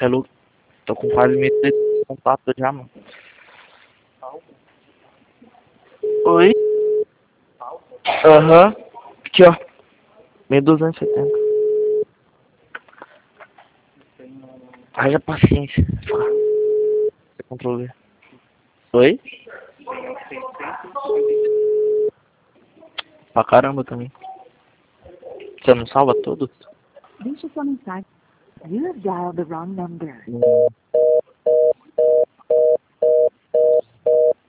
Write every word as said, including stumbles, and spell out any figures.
Hello. Tô com quase mil de contato já, mano. Oi? Aham. Uhum. Aqui, ó. mil duzentos e setenta. Haja paciência. Você controle. Oi? Pra caramba também. Você não salva tudo? Deixa sua mensagem. You have dialed the wrong number. Hum.